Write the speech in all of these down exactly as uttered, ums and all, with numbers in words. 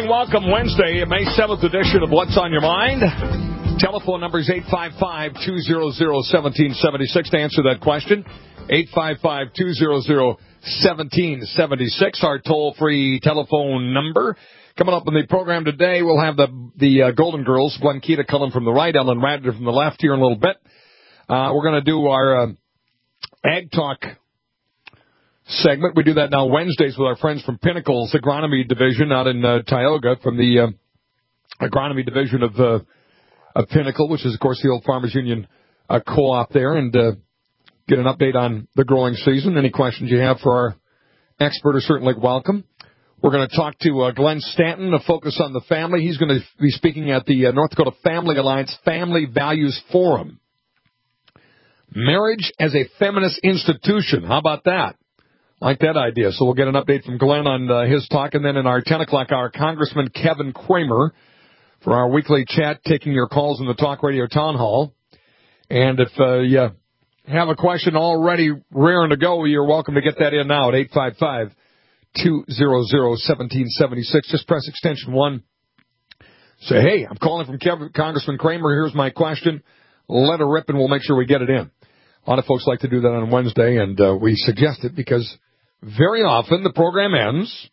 morning. Welcome Wednesday, May seventh edition of What's on Your Mind. Telephone number is eight five five, two hundred, one seven seven six to answer that question. eight five five, two hundred, one seven seven six, our toll-free telephone number. Coming up in the program today, we'll have the the uh, Golden Girls, Glenn Keita Cullen from the right, Ellen Radner from the left here in a little bit. Uh, we're going to do our uh, Ag Talk segment. We do that now Wednesdays with our friends from Pinnacle's Agronomy Division out in uh, Tioga, from the uh, Agronomy Division of, uh, of Pinnacle, which is, of course, the old Farmers Union uh, co-op there, and uh, get an update on the growing season. Any questions you have for our expert are certainly welcome. We're going to talk to uh, Glenn Stanton, a focus on the family. He's going to be speaking at the uh, North Dakota Family Alliance Family Values Forum. Marriage as a feminist institution. How about that? Like that idea. So we'll get an update from Glenn on uh, his talk. And then in our ten o'clock hour, Congressman Kevin Cramer for our weekly chat, taking your calls in the Talk Radio Town Hall. And if uh, you have a question already raring to go, you're welcome to get that in now at eight five five, two hundred, one seven seven six. Just press extension one. Say, hey, I'm calling from Kevin, Congressman Cramer. Here's my question. Let her rip, and we'll make sure we get it in. A lot of folks like to do that on Wednesday, and uh, we suggest it because very often the program ends,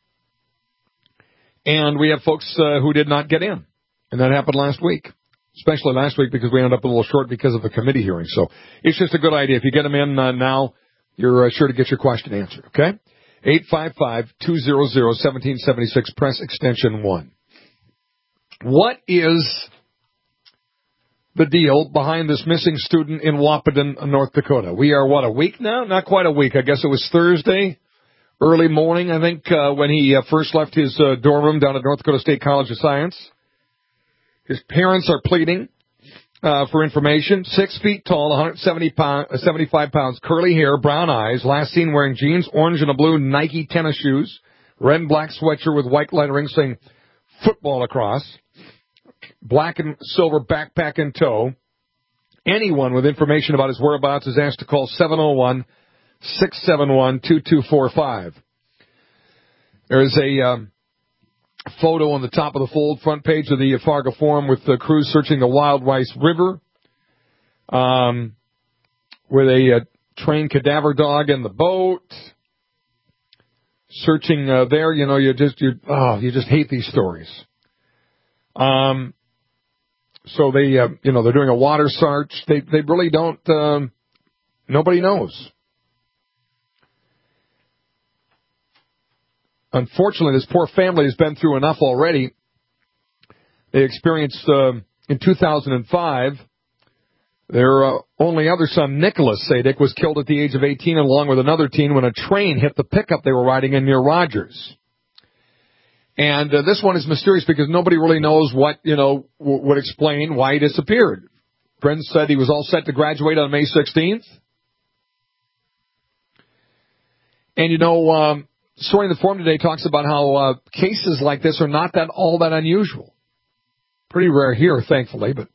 and we have folks uh, who did not get in. And that happened last week, especially last week because we ended up a little short because of the committee hearing. So it's just a good idea. If you get them in uh, now, you're uh, sure to get your question answered, okay? eight five five, two hundred, one seven seven six, press extension one. What is the deal behind this missing student in Wahpeton, North Dakota? We are, what, a week now? Not quite a week. I guess it was Thursday. Early morning, I think, uh, when he uh, first left his uh, dorm room down at North Dakota State College of Science. His parents are pleading uh, for information. Six feet tall, one hundred seventy pound, uh, seventy-five pounds, curly hair, brown eyes, last seen wearing jeans, orange and a blue Nike tennis shoes, red and black sweatshirt with white lettering saying football across, black and silver backpack in tow. Anyone with information about his whereabouts is asked to call seven oh one, six seven one, two two four five. There's a um, photo on the top of the fold front page of the Fargo Forum with the crews searching the Wild Rice River um, with a uh, trained cadaver dog in the boat. Searching uh, there, you know, you just you oh, you just hate these stories. Um, so they, uh, you know, they're doing a water search. They they really don't. Um, nobody knows. Unfortunately, this poor family has been through enough already. They experienced, uh, in two thousand five, their uh, only other son, Nicholas Sadik, was killed at the age of eighteen along with another teen when a train hit the pickup they were riding in near Rogers. And uh, this one is mysterious because nobody really knows what, you know, w- would explain why he disappeared. Friends said he was all set to graduate on May sixteenth. And, you know, um, story in the forum today talks about how uh, cases like this are not that all that unusual. Pretty rare here, thankfully, but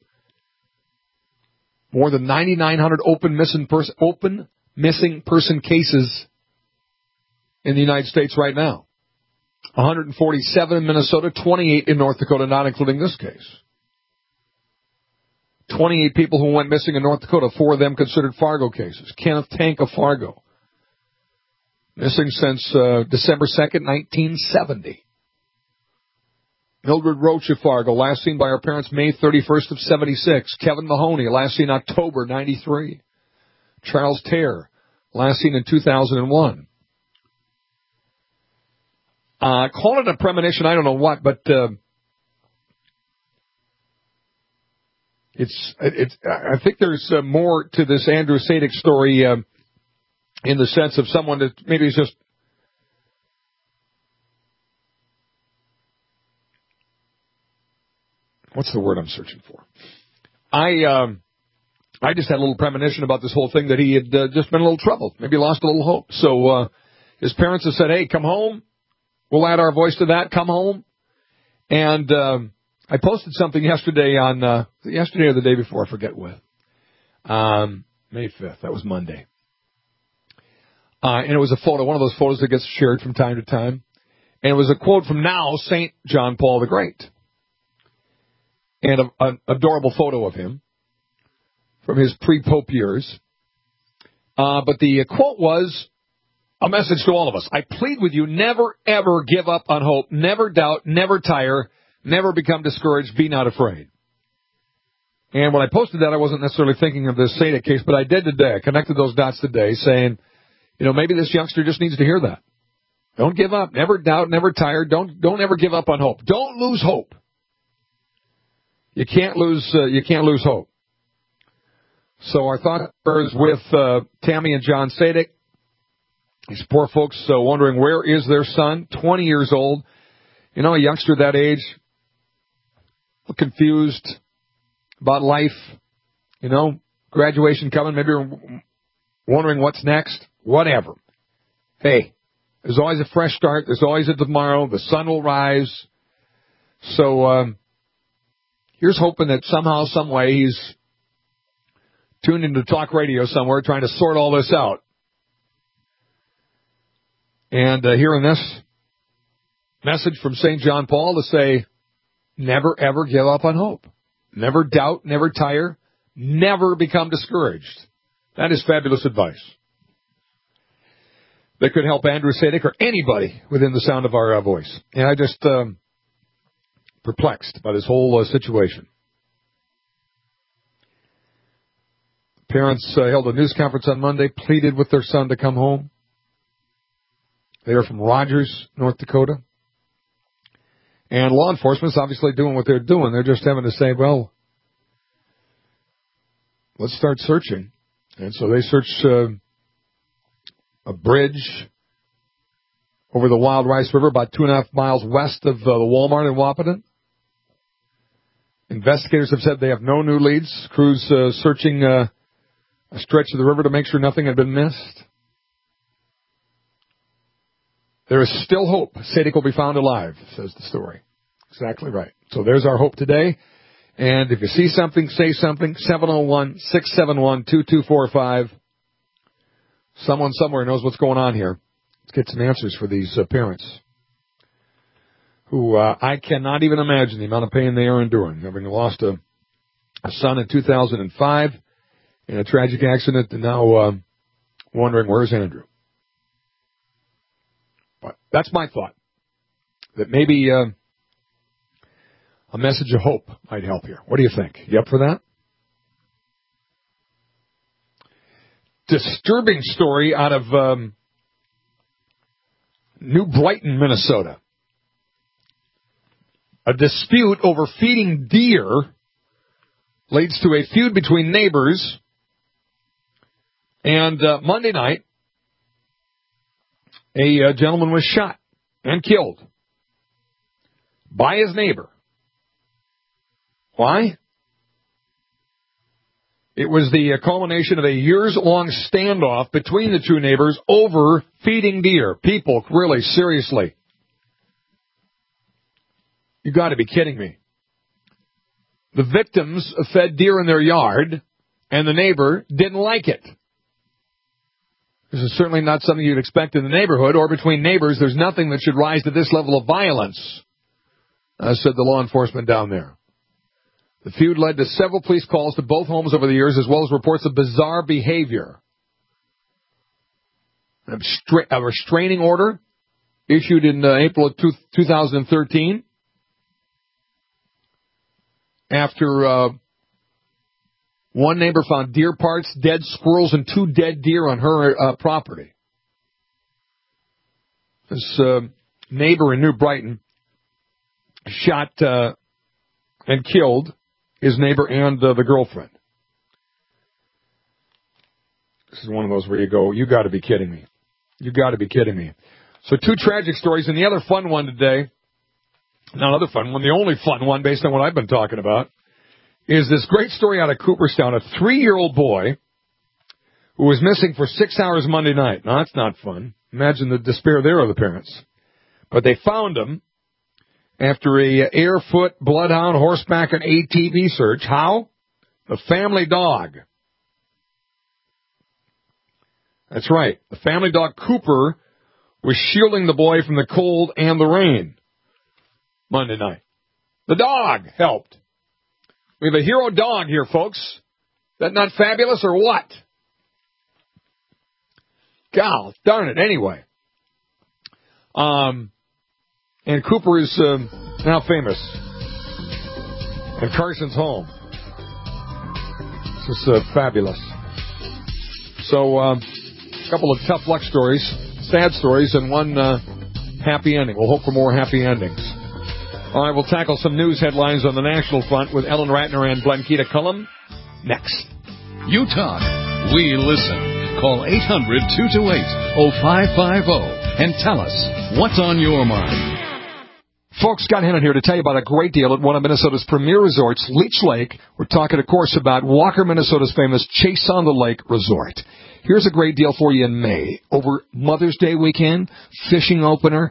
more than ninety-nine hundred open missing person, open missing person cases in the United States right now. one hundred forty-seven in Minnesota, twenty-eight in North Dakota, not including this case. twenty-eight people who went missing in North Dakota, four of them considered Fargo cases. Kenneth Tank of Fargo. Missing since uh, December second, nineteen seventy. Mildred Roach of Fargo, last seen by her parents May thirty-first of seventy-six. Kevin Mahoney, last seen October ninety-three. Charles Terre, last seen in two thousand one. Uh, call it a premonition, I don't know what, but uh, it's, it's, I think there's uh, more to this Andrew Sadik story uh, in the sense of someone that maybe is just what's the word I'm searching for? I um, I just had a little premonition about this whole thing that he had uh, just been in a little trouble, maybe lost a little hope. So uh, his parents have said, hey, come home. We'll add our voice to that. Come home. And um, I posted something yesterday on, uh, yesterday or the day before, I forget when. Um, May fifth. That was Monday. Uh, and it was a photo, one of those photos that gets shared from time to time. And it was a quote from now Saint John Paul the Great. And an adorable photo of him from his pre-Pope years. Uh, but the quote was a message to all of us. I plead with you, never, ever give up on hope. Never doubt, never tire, never become discouraged, be not afraid. And when I posted that, I wasn't necessarily thinking of this Sadic case, but I did today. I connected those dots today saying, you know, maybe this youngster just needs to hear that. Don't give up. Never doubt, never tire. Don't, don't ever give up on hope. Don't lose hope. You can't lose, uh, you can't lose hope. So our thought is with uh, Tammy and John Sadic. These poor folks uh, wondering where is their son, twenty years old. You know, a youngster that age, confused about life. You know, graduation coming, maybe wondering what's next. Whatever. Hey, there's always a fresh start. There's always a tomorrow. The sun will rise. So um, here's hoping that somehow, some way, he's tuned into talk radio somewhere trying to sort all this out. And uh, hearing this message from Saint John Paul to say, never, ever give up on hope. Never doubt, never tire, never become discouraged. That is fabulous advice. That could help Andrew Sadic or anybody within the sound of our uh, voice. And I just um, perplexed by this whole uh, situation. Parents uh, held a news conference on Monday, pleaded with their son to come home. They are from Rogers, North Dakota. And law enforcement's obviously doing what they're doing. They're just having to say, well, let's start searching. And so they search uh, a bridge over the Wild Rice River about two and a half miles west of uh, the Walmart in Wahpeton. Investigators have said they have no new leads. Crews uh, searching uh, a stretch of the river to make sure nothing had been missed. There is still hope. Sadic will be found alive, says the story. Exactly right. So there's our hope today. And if you see something, say something. seven oh one, six seven one, two two four five. Someone somewhere knows what's going on here. Let's get some answers for these uh, parents who uh, I cannot even imagine the amount of pain they are enduring, having lost a, a son in two thousand five in a tragic accident and now uh, wondering, where's Andrew? But that's my thought, that maybe uh, a message of hope might help here. What do you think? You up for that? Disturbing story out of um, New Brighton, Minnesota. A dispute over feeding deer leads to a feud between neighbors. And uh, Monday night, a uh, gentleman was shot and killed by his neighbor. Why? It was the uh, culmination of a years-long standoff between the two neighbors over feeding deer. People, really, seriously. You got to be kidding me. The victims fed deer in their yard, and the neighbor didn't like it. This is certainly not something you'd expect in the neighborhood or between neighbors. There's nothing that should rise to this level of violence, uh, said the law enforcement down there. The feud led to several police calls to both homes over the years, as well as reports of bizarre behavior. A, restra- a restraining order issued in uh, April of two- twenty thirteen after uh, one neighbor found deer parts, dead squirrels, and two dead deer on her uh, property. This uh, neighbor in New Brighton shot uh, and killed his neighbor and uh, the girlfriend. This is one of those where you go, you got to be kidding me. You got to be kidding me. So two tragic stories, and the other fun one today, not another fun one, the only fun one based on what I've been talking about, is this great story out of Cooperstown. A three-year-old boy who was missing for six hours Monday night. Now, that's not fun. Imagine the despair there of the parents. But they found him after a air, foot, bloodhound, horseback, and A T V search. How? The family dog. That's right. The family dog Cooper was shielding the boy from the cold and the rain Monday night. The dog helped. We have a hero dog here, folks. Is that not fabulous or what? God darn it. Anyway. Um, and Cooper is uh, now famous. And Carson's home. This is uh, fabulous. So, a uh, couple of tough luck stories, sad stories, and one uh, happy ending. We'll hope for more happy endings. All right, we'll tackle some news headlines on the national front with Ellen Ratner and Blanquita Cullum next. You talk, we listen. Call eight hundred, two two eight, oh five five oh and tell us what's on your mind. Folks, Scott Hennon here to tell you about a great deal at one of Minnesota's premier resorts, Leech Lake. We're talking, of course, about Walker, Minnesota's famous Chase on the Lake Resort. Here's a great deal for you in May. Over Mother's Day weekend, fishing opener,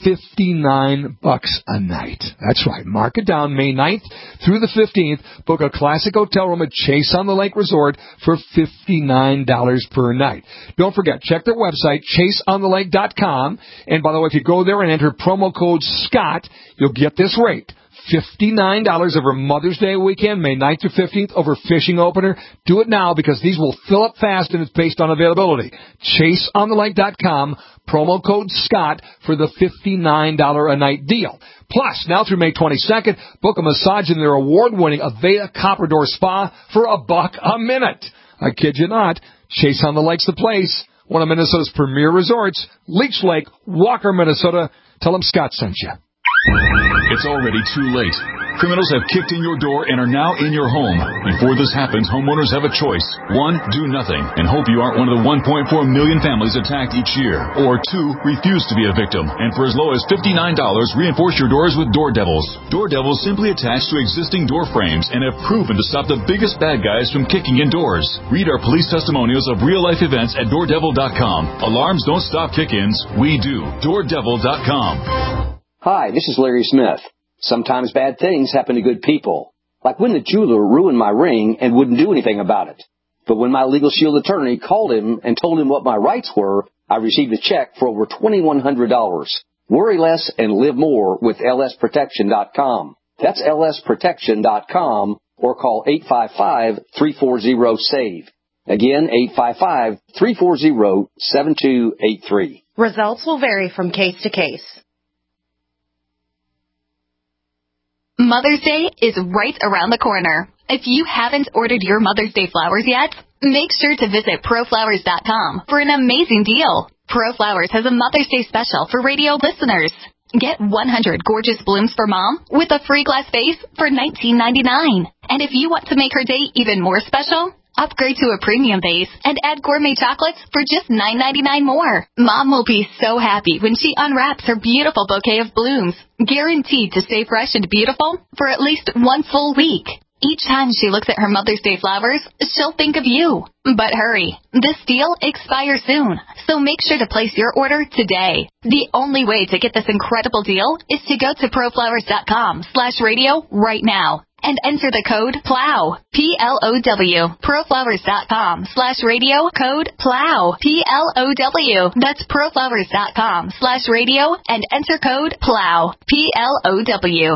fifty-nine bucks a night. That's right. Mark it down, May ninth through the fifteenth. Book a classic hotel room at Chase on the Lake Resort for fifty-nine dollars per night. Don't forget, check their website, chase on the lake dot com. And by the way, if you go there and enter promo code SCOTT, you'll get this rate. fifty-nine dollars over Mother's Day weekend, May ninth through fifteenth, over fishing opener. Do it now because these will fill up fast and it's based on availability. chase on the lake dot com, promo code SCOTT for the fifty-nine dollars a night deal. Plus, now through May twenty-second, book a massage in their award-winning Aveda Copper Door Spa for a buck a minute. I kid you not. Chase on the Lake's the place. One of Minnesota's premier resorts, Leech Lake, Walker, Minnesota. Tell them Scott sent you. It's already too late. Criminals have kicked in your door and are now in your home. Before this happens, homeowners have a choice. One, do nothing and hope you aren't one of the one point four million families attacked each year. Or two, refuse to be a victim. And for as low as fifty-nine dollars, reinforce your doors with Door Devils. Door Devils simply attach to existing door frames and have proven to stop the biggest bad guys from kicking in doors. Read our police testimonials of real-life events at door devil dot com. Alarms don't stop kick-ins. We do. door devil dot com. Hi, this is Larry Smith. Sometimes bad things happen to good people. Like when the jeweler ruined my ring and wouldn't do anything about it. But when my Legal Shield attorney called him and told him what my rights were, I received a check for over twenty-one hundred dollars. Worry less and live more with L S protection dot com. That's L S protection dot com or call eight five five, three four zero, SAVE. Again, eight five five, three four zero, seven two eight three. Results will vary from case to case. Mother's Day is right around the corner. If you haven't ordered your Mother's Day flowers yet, make sure to visit pro flowers dot com for an amazing deal. ProFlowers has a Mother's Day special for radio listeners. Get one hundred gorgeous blooms for Mom with a free glass vase for nineteen ninety-nine. And if you want to make her day even more special, upgrade to a premium vase and add gourmet chocolates for just nine ninety-nine more. Mom will be so happy when she unwraps her beautiful bouquet of blooms, guaranteed to stay fresh and beautiful for at least one full week. Each time she looks at her Mother's Day flowers, she'll think of you. But hurry, this deal expires soon, so make sure to place your order today. The only way to get this incredible deal is to go to pro flowers dot com slash radio right now and enter the code PLOW, P L O W, pro flowers dot com slash radio, code PLOW, P L O W. That's pro flowers dot com slash radio and enter code PLOW, P L O W.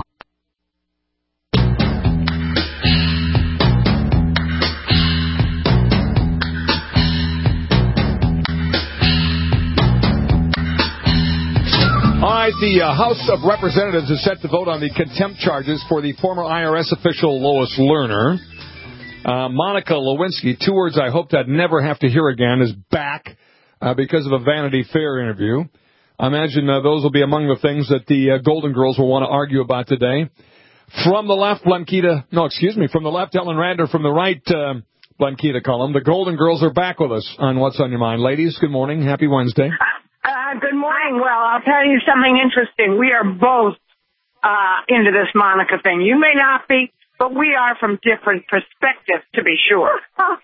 All right, the uh, House of Representatives is set to vote on the contempt charges for the former I R S official Lois Lerner. Uh, Monica Lewinsky, two words I hope that never have to hear again, is back uh, because of a Vanity Fair interview. I imagine uh, those will be among the things that the uh, Golden Girls will want to argue about today. From the left, Blanquita, no, excuse me, from the left, Ellen Radner, from the right, uh, Blanquita Cullum. The Golden Girls are back with us on What's on Your Mind. Ladies, good morning. Happy Wednesday. Uh, good morning. Well, I'll tell you something interesting. We are both uh, into this Monica thing. You may not be, but we are from different perspectives, to be sure.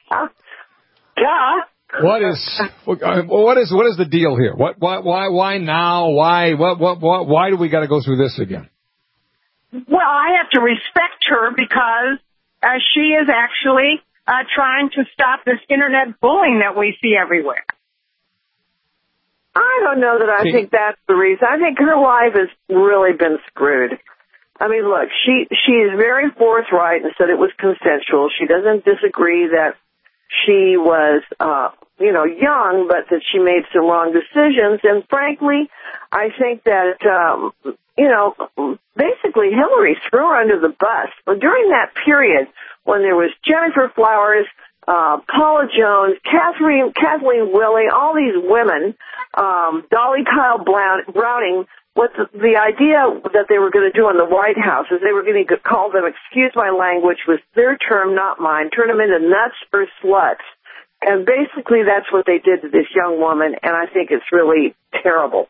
Duh. What is what is what is the deal here? What why why why now? Why what what, what why do we got to go through this again? Well, I have to respect her because uh, she is actually uh, trying to stop this internet bullying that we see everywhere. I don't know that I think that's the reason. I think her life has really been screwed. I mean, look, she she is very forthright and said it was consensual. She doesn't disagree that she was, uh, you know, young, but that she made some wrong decisions. And frankly, I think that, um, you know, basically Hillary threw her under the bus. But during that period when there was Jennifer Flowers, uh, Paula Jones, Catherine, Kathleen Willey, all these women, um, Dolly Kyle Browning, what the, the idea that they were going to do in the White House is they were going to call them, excuse my language, was their term, not mine, turn them into nuts or sluts. And basically that's what they did to this young woman, and I think it's really terrible.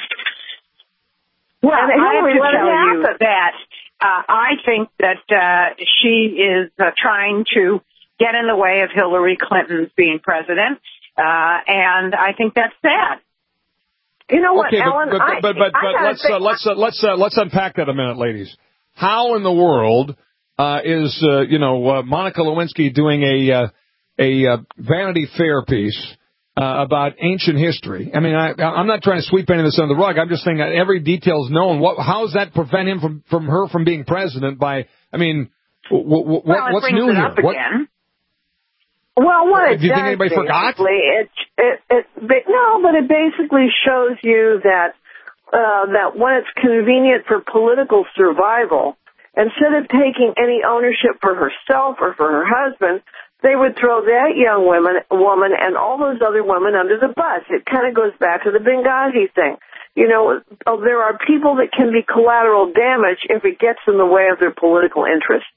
Well, and I have Hillary, to tell you happen. that uh, I think that uh, she is uh, trying to get in the way of Hillary Clinton being president, uh, and I think that's sad. You know what, okay, Ellen? But, but, I, but, but, I but let's, say, uh, let's, uh, let's, uh, let's unpack that a minute, ladies. How in the world uh, is, uh, you know, uh, Monica Lewinsky doing a, uh, a uh, Vanity Fair piece uh, about ancient history? I mean, I, I'm not trying to sweep any of this under the rug. I'm just saying that every detail is known. What, how does that prevent him from, from her from being president by, I mean, w- w- well, what's it new it here? Up What, again. Well, what it do you does think anybody forgot? It, it, it, it, no, but it basically shows you that uh, that when it's convenient for political survival, instead of taking any ownership for herself or for her husband, they would throw that young woman, woman and all those other women under the bus. It kind of goes back to the Benghazi thing. You know, there are people that can be collateral damage if it gets in the way of their political interests.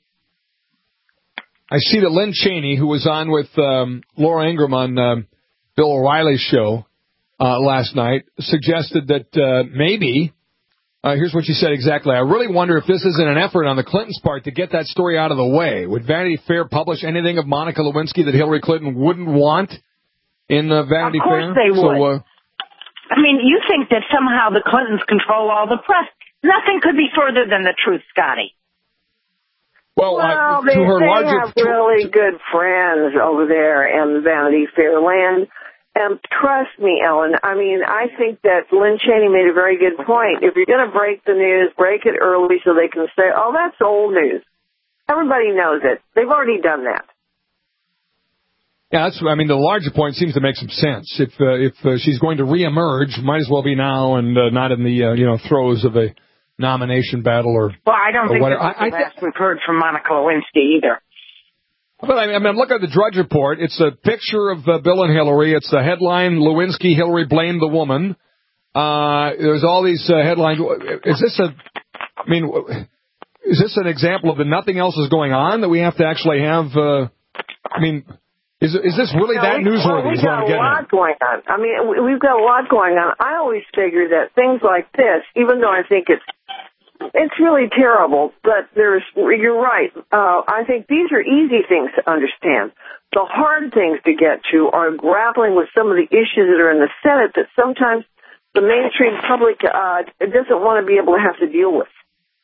I see that Lynn Cheney, who was on with um, Laura Ingraham on um, Bill O'Reilly's show uh, last night, suggested that uh, maybe, uh, here's what she said exactly, I really wonder if this isn't an effort on the Clintons' part to get that story out of the way. Would Vanity Fair publish anything of Monica Lewinsky that Hillary Clinton wouldn't want in uh, Vanity Fair? Of course Fair? they would. So, uh, I mean, you think that somehow the Clintons control all the press. Nothing could be further than the truth, Scotty. Well, well uh, they, to her they larger, have really good friends over there in Vanity Fair land. And trust me, Ellen, I mean, I think that Lynn Cheney made a very good point. If you're going to break the news, break it early so they can say, oh, that's old news. Everybody knows it. They've already done that. Yeah, that's, I mean, the larger point seems to make some sense. If uh, if uh, she's going to reemerge, might as well be now and uh, not in the, uh, you know, throes of a nomination battle or Well, I don't think whatever. that's the I, last we've heard from Monica Lewinsky either. But I mean, look at the Drudge Report. It's a picture of uh, Bill and Hillary. It's the headline, Lewinsky, Hillary blamed the woman. Uh, there's all these uh, headlines. Is this a, I mean, is this an example of the nothing else is going on that we have to actually have, uh, I mean, is is this really no, that we, newsworthy? Well, we've got a lot at? going on. I mean, we've got a lot going on. I always figure that things like this, even though I think it's It's really terrible, but there's, you're right. Uh, I think these are easy things to understand. The hard things to get to are grappling with some of the issues that are in the Senate that sometimes the mainstream public uh, doesn't want to be able to have to deal with.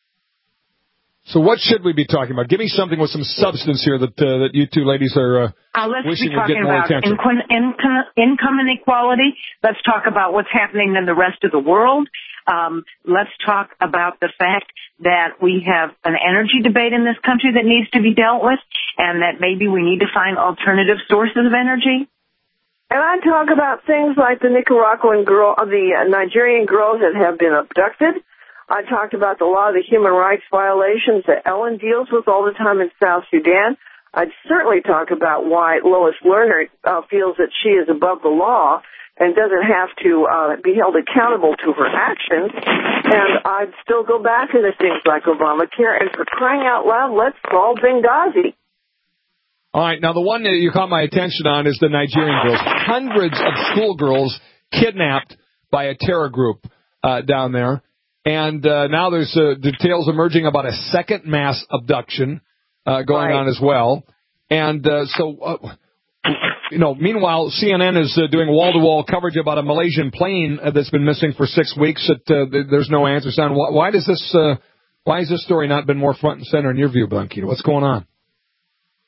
So what should we be talking about? Give me something with some substance here that uh, that you two ladies are uh, uh, let's wishing be talking would get more about attention. income, income, income inequality. Let's talk about what's happening in the rest of the world. Um, let's talk about the fact that we have an energy debate in this country that needs to be dealt with, and that maybe we need to find alternative sources of energy. And I talk about things like the Nicaraguan girl, the Nigerian girls that have been abducted. I talked about a lot of the human rights violations that Ellen deals with all the time in South Sudan. I'd certainly talk about why Lois Lerner uh, feels that she is above the law and doesn't have to uh, be held accountable to her actions. And I'd still go back into things like Obamacare. And for crying out loud, let's solve Benghazi. All right. Now, the one that you caught my attention on is the Nigerian girls. Hundreds of schoolgirls kidnapped by a terror group uh, down there. And uh, now there's uh, details emerging about a second mass abduction uh, going right. on as well. And uh, so, uh, you know, meanwhile, C N N is uh, doing wall-to-wall coverage about a Malaysian plane uh, that's been missing for six weeks that uh, there's no answers on. Why, why does this? Uh, why has this story not been more front and center in your view, Blanquita? What's going on? Well, I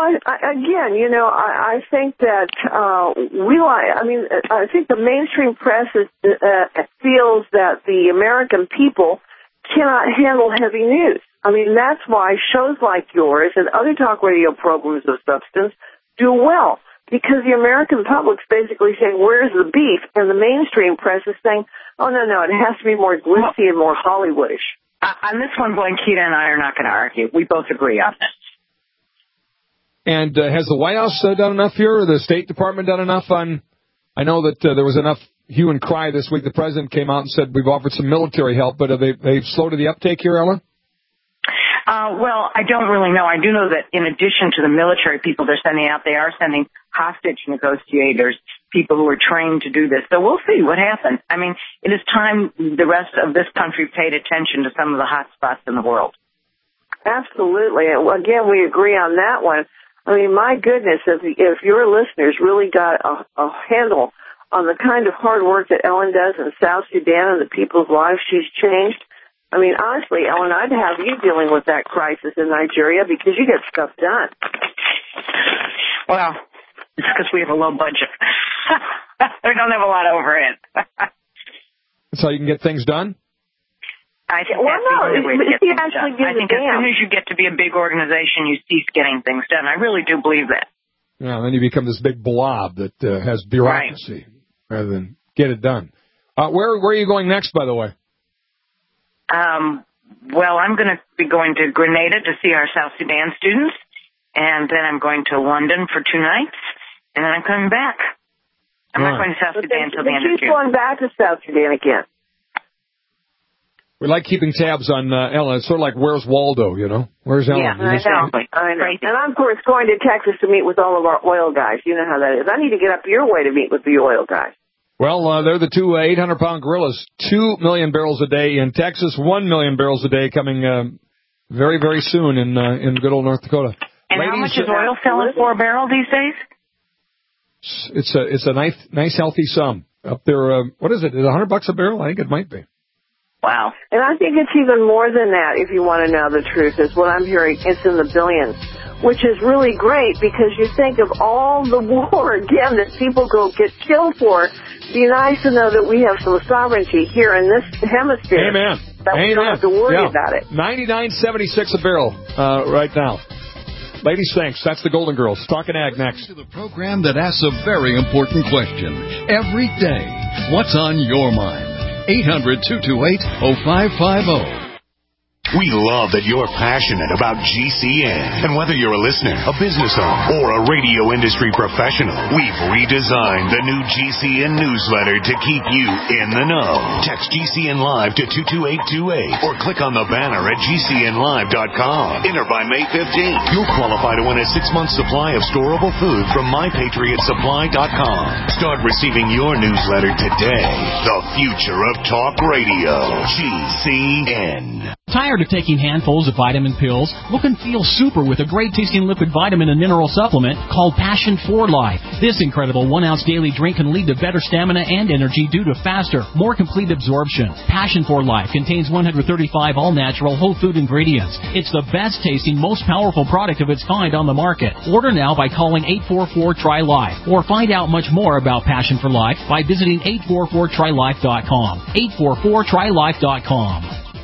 I, I, again, you know, I, I think that uh, we like. I mean, I think the mainstream press is, uh, feels that the American people cannot handle heavy news. I mean, that's why shows like yours and other talk radio programs of substance do well, because the American public's basically saying, "Where's the beef?" And the mainstream press is saying, "Oh no, no, it has to be more glitzy and more Hollywoodish." Uh, on this one, Blanquita and I are not going to argue. We both agree on this. And uh, has the White House uh, done enough here, or the State Department done enough on, I know that uh, there was enough hue and cry this week. The President came out and said we've offered some military help, but are they, they've slowed to the uptake here, Ellen? Uh, well, I don't really know. I do know that in addition to the military people they're sending out, they are sending hostage negotiators, people who are trained to do this. So we'll see what happens. I mean, it is time the rest of this country paid attention to some of the hot spots in the world. Absolutely. And again, we agree on that one. I mean, my goodness, if, if your listeners really got a, a handle on the kind of hard work that Ellen does in South Sudan and the people's lives she's changed, I mean, honestly, Ellen, I'd have you dealing with that crisis in Nigeria because you get stuff done. Well, it's because we have a low budget. We don't have a lot of overhead. That's how you can get things done? I think well, that's no, the only way to get he things actually done. I think as soon as you get to be a big organization, you cease getting things done. I really do believe that. Yeah, then you become this big blob that uh, has bureaucracy right. rather than get it done. Uh, where where are you going next, by the way? Um, well, I'm going to be going to Grenada to see our South Sudan students, and then I'm going to London for two nights, and then I'm coming back. I'm All not right. going to South Sudan until the end of June. She's going back to South Sudan again. We like keeping tabs on uh, Ellen. It's sort of like, where's Waldo, you know? Where's Ellen? Yeah, I know. I know. And I'm, of course, going to Texas to meet with all of our oil guys. You know how that is. I need to get up your way to meet with the oil guys. Well, uh, they're the two uh, eight hundred pound gorillas. Two million barrels a day in Texas, one million barrels a day coming uh, very, very soon in uh, in good old North Dakota. And Ladies, how much is oil selling for a barrel these days? It's a it's a nice, nice healthy sum. Up there, uh, what is it? Is it one hundred bucks a barrel? I think it might be. Wow. And I think it's even more than that, if you want to know the truth, is what I'm hearing. It's in the billions, which is really great because you think of all the war, again, that people go get killed for. It'd be nice to know that we have some sovereignty here in this hemisphere. Amen. That Amen. we don't have to worry yeah. about it. ninety-nine seventy-six a barrel uh, right now. Ladies, thanks. That's the Golden Girls. Talking Ag next. To the program that asks a very important question every day. What's on your mind? eight hundred, two two eight, oh five five oh. We love that you're passionate about G C N. And whether you're a listener, a business owner, or a radio industry professional, we've redesigned the new G C N newsletter to keep you in the know. Text G C N Live to two two eight two eight or click on the banner at G C N live dot com. Enter by May fifteenth. You'll qualify to win a six-month supply of storable food from my patriot supply dot com. Start receiving your newsletter today. The future of talk radio. G C N. Tired of taking handfuls of vitamin pills? Look and feel super with a great-tasting liquid vitamin and mineral supplement called Passion for Life. This incredible one-ounce daily drink can lead to better stamina and energy due to faster, more complete absorption. Passion for Life contains one hundred thirty-five all-natural whole food ingredients. It's the best-tasting, most powerful product of its kind on the market. Order now by calling eight four four, T R Y, LIFE or find out much more about Passion for Life by visiting eight four four try life dot com. eight four four try life dot com.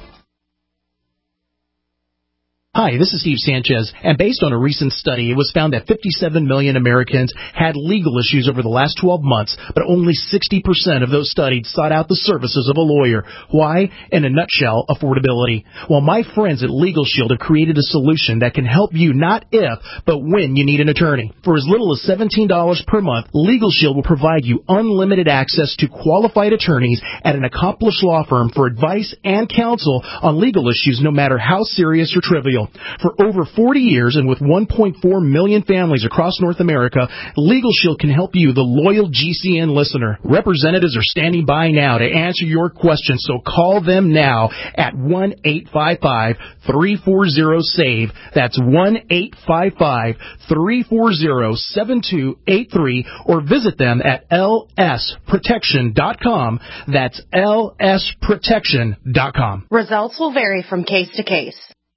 Hi, this is Steve Sanchez, and based on a recent study, it was found that fifty-seven million Americans had legal issues over the last twelve months, but only sixty percent of those studied sought out the services of a lawyer. Why? In a nutshell, affordability. Well, my friends at Legal Shield have created a solution that can help you not if, but when you need an attorney. For as little as seventeen dollars per month, Legal Shield will provide you unlimited access to qualified attorneys at an accomplished law firm for advice and counsel on legal issues, no matter how serious or trivial. For over forty years and with one point four million families across North America, Legal Shield can help you, the loyal G C N listener. Representatives are standing by now to answer your questions, so call them now at one eight five five, three four zero, SAVE. That's one eight five five, three four zero, seven two eight three or visit them at L S protection dot com. That's L S protection dot com. Results will vary from case to case.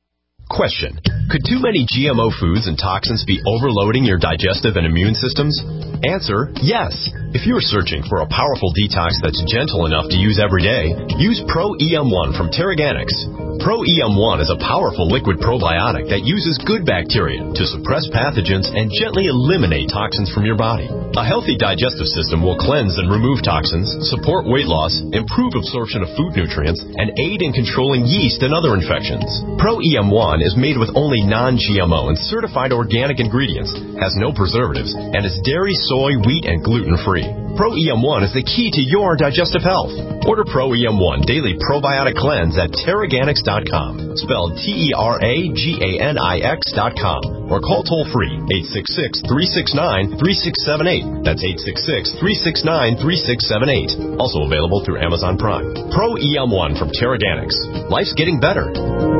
Question. Could too many G M O foods and toxins be overloading your digestive and immune systems? Answer, yes. If you're searching for a powerful detox that's gentle enough to use every day, use Pro E M one from Terraganics. Pro E M one is a powerful liquid probiotic that uses good bacteria to suppress pathogens and gently eliminate toxins from your body. A healthy digestive system will cleanse and remove toxins, support weight loss, improve absorption of food nutrients, and aid in controlling yeast and other infections. Pro E M one is made with only non-G M O and certified organic ingredients, has no preservatives, and is dairy, soy, wheat, and gluten-free. Pro E M one is the key to your digestive health. Order Pro E M one Daily Probiotic Cleanse at Terraganics dot com, spelled T E R A G A N I X dot com, or call toll-free eight six six, three six nine, three six seven eight. That's eight six six, three six nine, three six seven eight. Also available through Amazon Prime. Pro E M one from Terraganics. Life's getting better.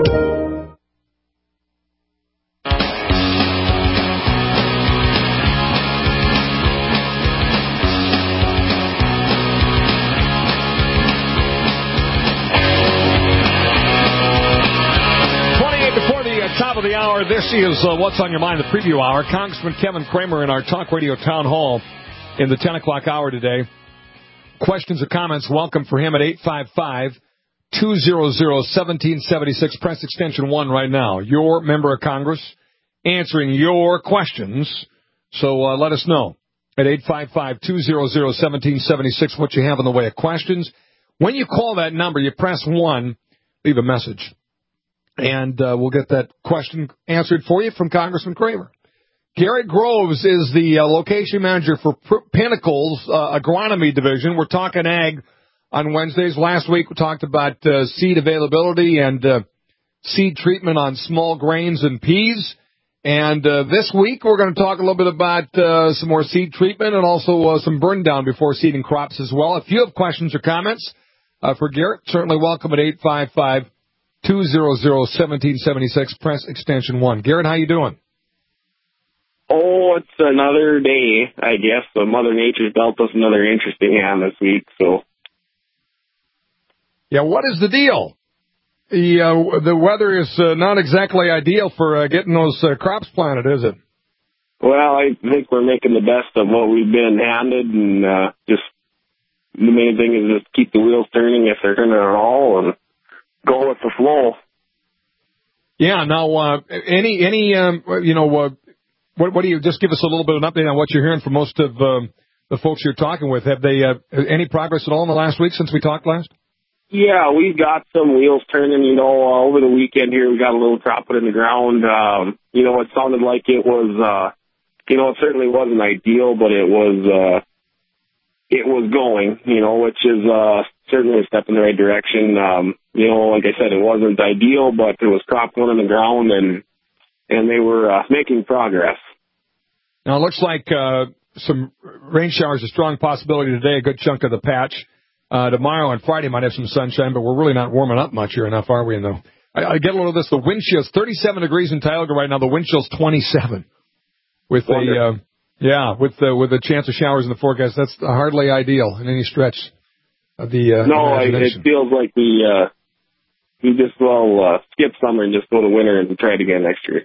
Top of the hour, this is uh, What's on Your Mind, the preview hour. Congressman Kevin Cramer in our Talk Radio Town Hall in the ten o'clock hour today. Questions or comments, welcome for him at eight five five, two hundred, one seven seven six. Press extension one right now. Your member of Congress answering your questions. So uh, let us know at eight five five, two hundred, one seven seven six what you have in the way of questions. When you call that number, you press one, leave a message. And uh, we'll get that question answered for you from Congressman Cramer. Garrett Groves is the uh, location manager for P- Pinnacle's uh, agronomy division. We're talking ag on Wednesdays. Last week we talked about uh, seed availability and uh, seed treatment on small grains and peas. And uh, this week we're going to talk a little bit about uh, some more seed treatment and also uh, some burn down before seeding crops as well. If you have questions or comments uh, for Garrett, certainly welcome at eight five five, two hundred, one seven seven six. Press extension one. Garrett, how you doing? Oh, it's another day, I guess. So Mother Nature's dealt us another interesting hand this week. So, yeah, what is the deal? The uh, the weather is uh, not exactly ideal for uh, getting those uh, crops planted, is it? Well, I think we're making the best of what we've been handed, and uh, just the main thing is just keep the wheels turning if they're turning at all, and go with the flow. Yeah. Now, uh, any any um, you know, uh, what what do you just give us a little bit of an update on what you're hearing from most of um, the folks you're talking with? Have they uh, any progress at all in the last week since we talked last? Yeah, we've got some wheels turning. You know, uh, over the weekend here, we got a little crop put in the ground. Um, you know, it sounded like it was, uh, you know, it certainly wasn't ideal, but it was uh, it was going. You know, which is uh, certainly a step in the right direction. Um, You know, like I said, it wasn't ideal, but there was crop going in the ground, and and they were uh, making progress. Now, it looks like uh, some rain showers, a strong possibility today, a good chunk of the patch. Uh, tomorrow and Friday might have some sunshine, but we're really not warming up much here enough, are we? In the, I, I get a little of this. The wind chill's thirty-seven degrees in Tioga right now. The wind chill's twenty-seven. With Wonder. a, uh, yeah, with the, with a chance of showers in the forecast. That's hardly ideal in any stretch of the uh, No, I, imagination. it feels like we... Uh, We just well uh, skip summer and just go to winter and try it again next year.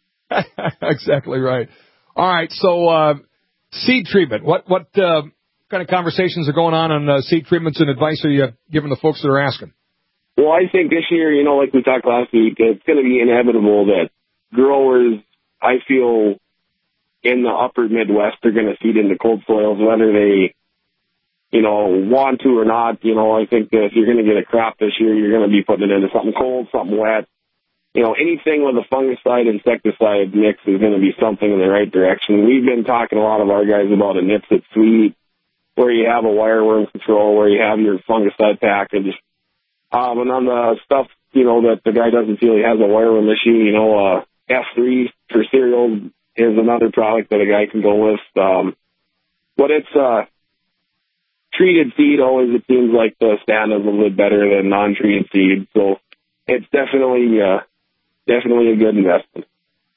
Exactly right. All right, so uh, seed treatment. What what uh, kind of conversations are going on on uh, seed treatments and advice are you giving the folks that are asking? Well, I think this year, you know, like we talked last week, it's going to be inevitable that growers, I feel, in the upper Midwest are going to seed into cold soils, whether they you know, want to or not. You know, I think that if you're going to get a crop this year, you're going to be putting it into something cold, something wet. You know, anything with a fungicide, insecticide mix is going to be something in the right direction. We've been talking a lot of our guys about a Nipsit suite, where you have a wireworm control, where you have your fungicide package. Um, and on the stuff, you know, that the guy doesn't feel he has a wireworm issue, you know, uh, F three for cereals is another product that a guy can go with. Um, but it's, uh, treated seed always, it seems like the stand is a little bit better than non-treated seed. So it's definitely, uh, definitely a good investment.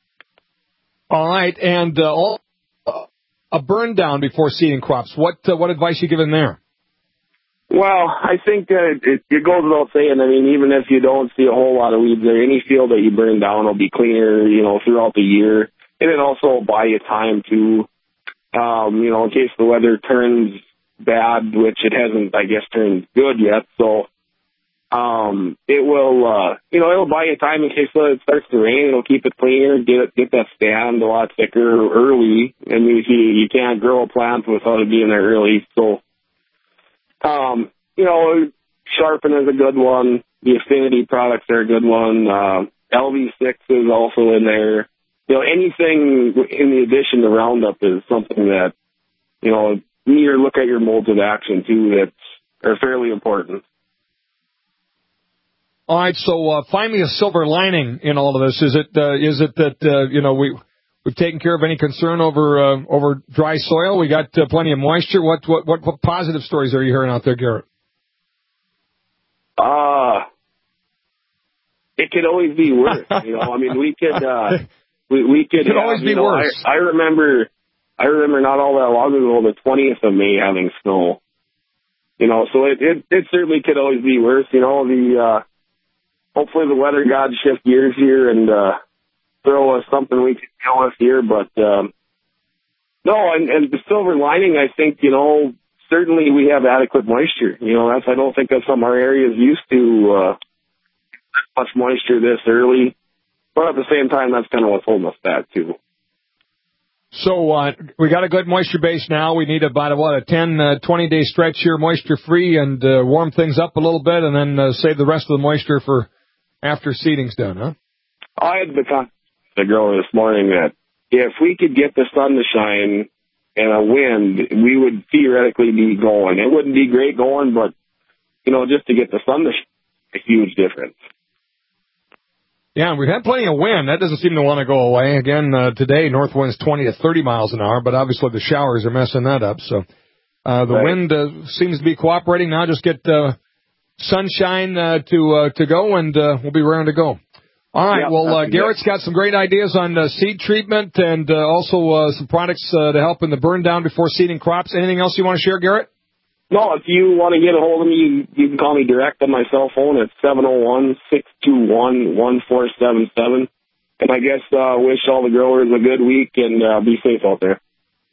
All right. And uh, all, uh, a burn down before seeding crops. What uh, what advice are you giving there? Well, I think uh, it, it goes without saying. I mean, even if you don't see a whole lot of weeds there, any field that you burn down will be cleaner, you know, throughout the year. And it also will buy you time, too, um, you know, in case the weather turns bad, which it hasn't, I guess, turned good yet. So um, it will, uh, you know, it'll buy you time in case it starts to rain. It'll keep it cleaner, get it, get that stand a lot thicker early. And you, you can't grow a plant without it being there early. So, um, you know, Sharpen is a good one. The Affinity products are a good one. Uh, L V six is also in there. You know, anything in the addition to Roundup is something that, you know, you need to look at your modes of action, too, that are fairly important. All right, so uh, find me a silver lining in all of this. Is it uh, is it that, uh, you know, we, we've taken care of any concern over uh, over dry soil? We got uh, plenty of moisture. What, what, what, what positive stories are you hearing out there, Garrett? Uh, it could always be worse. You know, I mean, we could... Uh, We, we could, it could have, always be you know, worse. I, I remember, I remember not all that long ago, the twentieth of May having snow. You know, so it, it, it certainly could always be worse. You know, the, uh, hopefully the weather gods shift gears here and, uh, throw us something we can deal with here. But, um, no, and, and the silver lining, I think, you know, certainly we have adequate moisture. You know, that's, I don't think that's some of our areas used to, uh, much moisture this early. But at the same time, that's kind of what's holding us back, too. So uh, we got a good moisture base now. We need about, a, what, a ten, twenty-day stretch here, moisture-free, and uh, warm things up a little bit, and then uh, save the rest of the moisture for after seeding's done, huh? I had the con- the girl this morning that if we could get the sun to shine and a wind, we would theoretically be going. It wouldn't be great going, but, you know, just to get the sun to shine, a huge difference. Yeah, we've had plenty of wind. That doesn't seem to want to go away. Again, uh, today, north wind's twenty to thirty miles an hour, but obviously the showers are messing that up. So uh, the right. wind uh, seems to be cooperating now. Just get uh, sunshine uh, to uh, to go, and uh, we'll be raring to go. All right, yeah, well, uh, Garrett's got some great ideas on uh, seed treatment and uh, also uh, some products uh, to help in the burn down before seeding crops. Anything else you want to share, Garrett? No, if you want to get a hold of me, you, you can call me direct on my cell phone at seven oh one, six two one, one four seven seven. And I guess uh wish all the growers a good week and uh, be safe out there.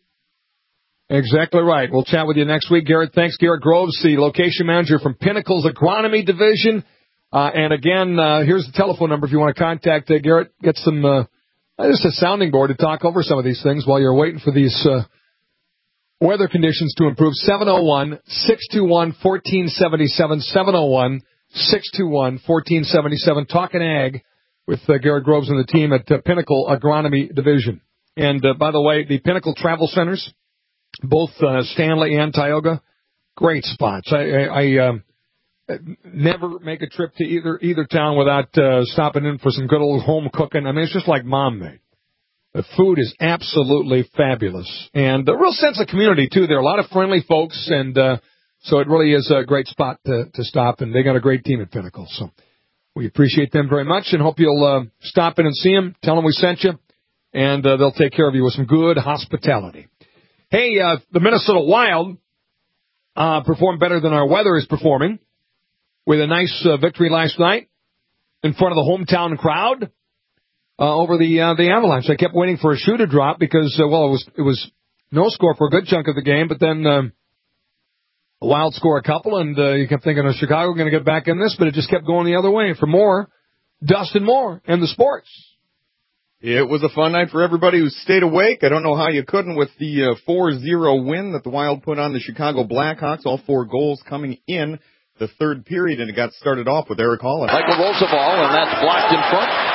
Exactly right. We'll chat with you next week, Garrett. Thanks, Garrett Groves, the location manager from Pinnacle's Agronomy Division. Uh, and again, uh, here's the telephone number if you want to contact uh, Garrett. Get some, uh, just a sounding board to talk over some of these things while you're waiting for these uh weather conditions to improve. seven oh one, six two one, one four seven seven, seven oh one, six two one, one four seven seven. Talking Ag with uh, Garrett Groves and the team at uh, Pinnacle Agronomy Division. And, uh, by the way, the Pinnacle Travel Centers, both uh, Stanley and Tioga, great spots. I, I, I um, never make a trip to either either town without uh, stopping in for some good old home cooking. I mean, it's just like mom made. The food is absolutely fabulous. And a real sense of community, too. There are a lot of friendly folks, and uh, so it really is a great spot to, to stop. And they got a great team at Pinnacle. So we appreciate them very much and hope you'll uh, stop in and see them. Tell them we sent you, and uh, they'll take care of you with some good hospitality. Hey, uh, the Minnesota Wild uh, performed better than our weather is performing with a nice uh, victory last night in front of the hometown crowd. Uh, over the uh, the Avalanche. I kept waiting for a shoe to drop because, uh, well, it was it was no score for a good chunk of the game, but then um, the Wild score a couple, and uh, you kept thinking, oh, Chicago going to get back in this, but it just kept going the other way. For more, Dustin Moore and the sports. It was a fun night for everybody who stayed awake. I don't know how you couldn't with the uh, four zero win that the Wild put on the Chicago Blackhawks, all four goals coming in the third period, and it got started off with Eric Holland. Michael rolls the ball, and that's blocked in front.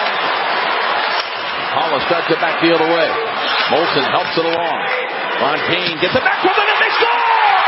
Holland starts it back the other way. Molson helps it along. Fontaine gets it back with it, and they score!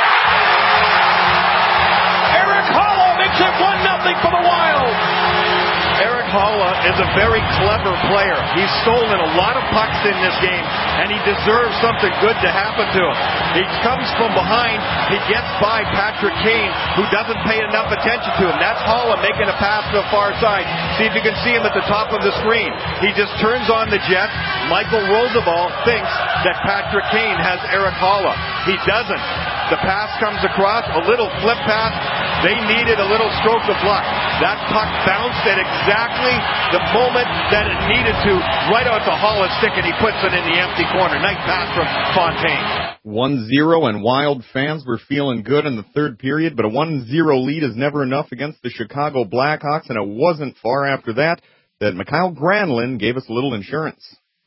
Eric Holla makes it one nothing for the Wild. Eric Holla is a very clever player. He's stolen a lot of pucks in this game, and he deserves something good to happen to him. He comes from behind. He gets by Patrick Kane, who doesn't pay enough attention to him. That's Holla making a pass to the far side. See if you can see him at the top of the screen. He just turns on the jet. Michael Roosevelt thinks that Patrick Kane has Eric Holla. He doesn't. The pass comes across, a little flip pass. They needed a little stroke of luck. That puck bounced at exactly the moment that it needed to, right out to Hollis' stick, and he puts it in the empty corner. Nice pass from Fontaine. one zero, and Wild fans were feeling good in the third period, but a one zero lead is never enough against the Chicago Blackhawks, and it wasn't far after that that Mikhail Granlund gave us a little insurance.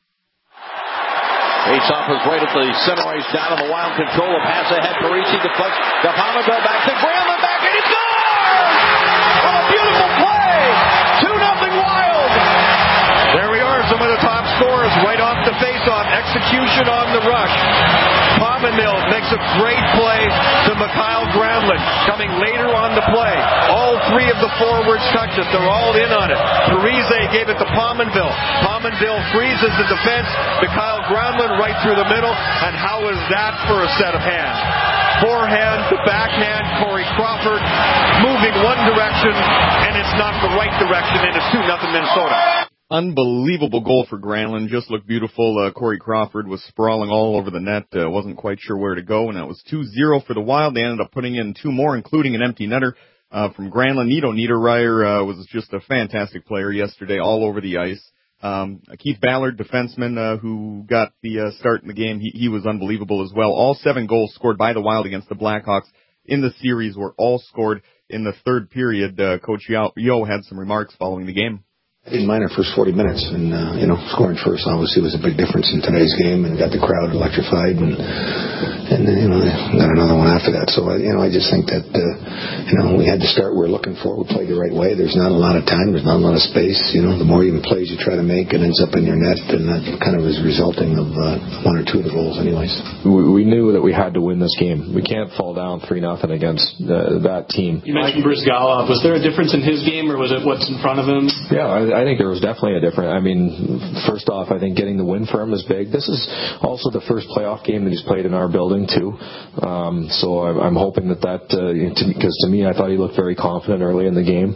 Face-off is right at the center ice, down on the Wild control. A pass ahead, Parisi deflects. The Pominville back to Granlund, back, and he scores! What a beautiful play! two nothing Wild! There we are, some of the top scorers right off the face-off. Execution on the rush. Pominville makes a great play to Mikhail Granlund, coming later on the play. All three of the forwards touch it. They're all in on it. Parise gave it to Pominville. Pominville freezes the defense. Mikhail Granlund right through the middle. And how is that for a set of hands? Forehand to backhand. Corey Crawford moving one direction, and it's not the right direction, and it's two nothing Minnesota. Unbelievable goal for Granlund. Just looked beautiful. Uh, Corey Crawford was sprawling all over the net. Uh, wasn't quite sure where to go, and that was two zero for the Wild. They ended up putting in two more, including an empty netter uh, from Granlund. Nito Niederreiter uh, was just a fantastic player yesterday, all over the ice. Um, Keith Ballard, defenseman, uh, who got the uh, start in the game, he, he was unbelievable as well. All seven goals scored by the Wild against the Blackhawks in the series were all scored in the third period. Uh, Coach Yo, Yo had some remarks following the game. I didn't mind our first forty minutes, and, uh, you know, scoring first obviously was a big difference in today's game and got the crowd electrified, and, and you know, got another one after that. So, I, you know, I just think that, uh, you know, we had to start we we're looking for. We played the right way. There's not a lot of time. There's not a lot of space. You know, the more even plays you try to make, it ends up in your net, and that kind of is resulting of uh, one or two of the goals anyways. We, we knew that we had to win this game. We can't fall down three nothing against uh, that team. You mentioned Bruce Galloff. Was there a difference in his game, or was it what's in front of him? Yeah, I, I think there was definitely a difference. I mean, first off, I think getting the win for him is big. This is also the first playoff game that he's played in our building, too. Um, so I'm, I'm hoping that that, uh, because to me, I thought he looked very confident early in the game.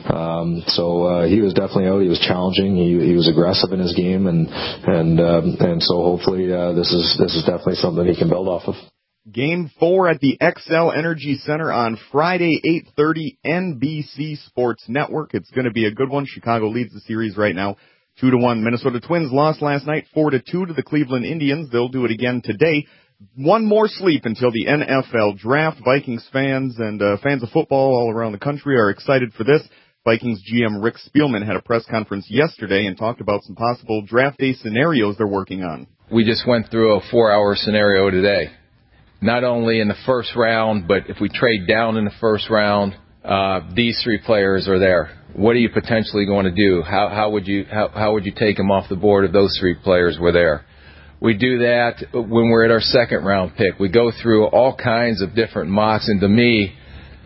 Um, so uh, he was definitely out. He was challenging. He, he was aggressive in his game, and and um, and so hopefully uh, this is this is definitely something he can build off of. Game four at the Xcel Energy Center on Friday, eight thirty, N B C Sports Network. It's going to be a good one. Chicago leads the series right now, two to one. Minnesota Twins lost last night, four to two to the Cleveland Indians. They'll do it again today. One more sleep until the N F L draft. Vikings fans and uh, fans of football all around the country are excited for this. Vikings G M Rick Spielman had a press conference yesterday and talked about some possible draft day scenarios they're working on. We just went through a four-hour scenario today. Not only in the first round, but if we trade down in the first round, uh, these three players are there. What are you potentially going to do? How, how would you how, how would you take them off the board if those three players were there? We do that when we're at our second round pick. We go through all kinds of different mocks, and to me,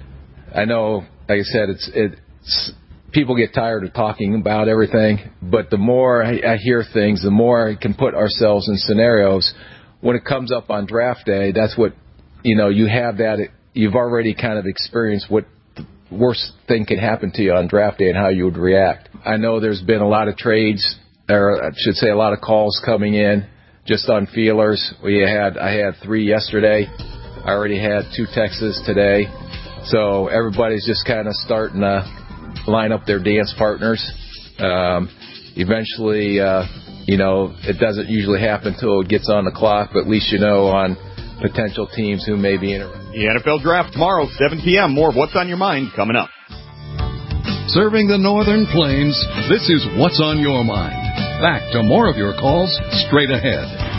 I know, like I said, it's it's people get tired of talking about everything, but the more I, I hear things, the more I can put ourselves in scenarios. When it comes up on draft day, that's what, you know, you have that, you've already kind of experienced what the worst thing can happen to you on draft day and how you would react. I know there's been a lot of trades, or I should say a lot of calls coming in just on feelers. We had, I had three yesterday. I already had two texts today. So everybody's just kind of starting to line up their dance partners. Um, eventually, uh, You know, it doesn't usually happen until it gets on the clock, but at least you know on potential teams who may be interested. The N F L Draft tomorrow, seven p.m. More of What's on Your Mind coming up. Serving the Northern Plains, this is What's on Your Mind. Back to more of your calls straight ahead.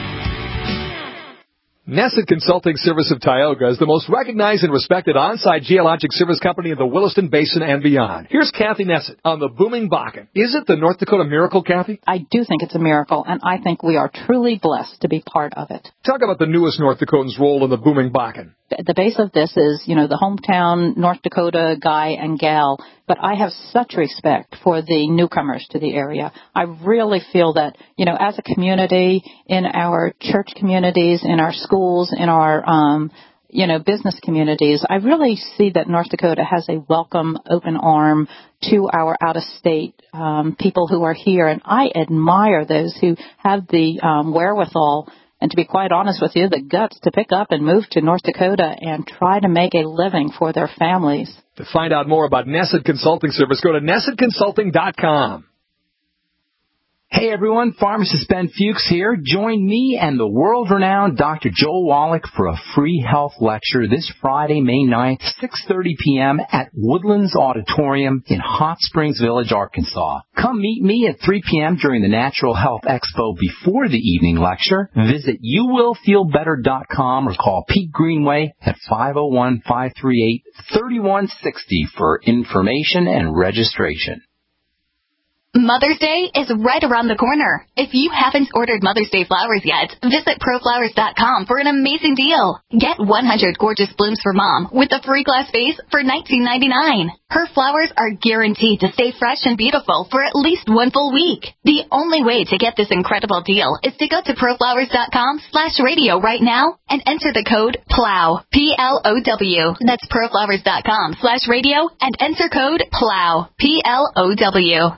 Nesset Consulting Service of Tioga is the most recognized and respected on-site geologic service company in the Williston Basin and beyond. Here's Kathy Nesset on the booming Bakken. Is it the North Dakota miracle, Kathy? I do think it's a miracle, and I think we are truly blessed to be part of it. Talk about the newest North Dakotans' role in the booming Bakken. The base of this is, you know, the hometown North Dakota guy and gal, but I have such respect for the newcomers to the area. I really feel that, you know, as a community, in our church communities, in our schools, in our, um, you know, business communities, I really see that North Dakota has a welcome, open arm to our out-of-state um, people who are here, and I admire those who have the um, wherewithal and to be quite honest with you, the guts to pick up and move to North Dakota and try to make a living for their families. To find out more about Nesset Consulting Service, go to nesset consulting dot com. Hey everyone, Pharmacist Ben Fuchs here. Join me and the world-renowned Doctor Joel Wallach for a free health lecture this Friday, May ninth, six thirty p.m. at Woodlands Auditorium in Hot Springs Village, Arkansas. Come meet me at three p.m. during the Natural Health Expo before the evening lecture. Visit you will feel better dot com or call Pete Greenway at five oh one, five three eight, three one six oh for information and registration. Mother's Day is right around the corner. If you haven't ordered Mother's Day flowers yet, visit pro flowers dot com for an amazing deal. Get one hundred gorgeous blooms for Mom with a free glass vase for nineteen ninety-nine. Her flowers are guaranteed to stay fresh and beautiful for at least one full week. The only way to get this incredible deal is to go to pro flowers dot com slash radio right now and enter the code PLOW, P L O W. That's pro flowers dot com slash radio and enter code PLOW, P L O W.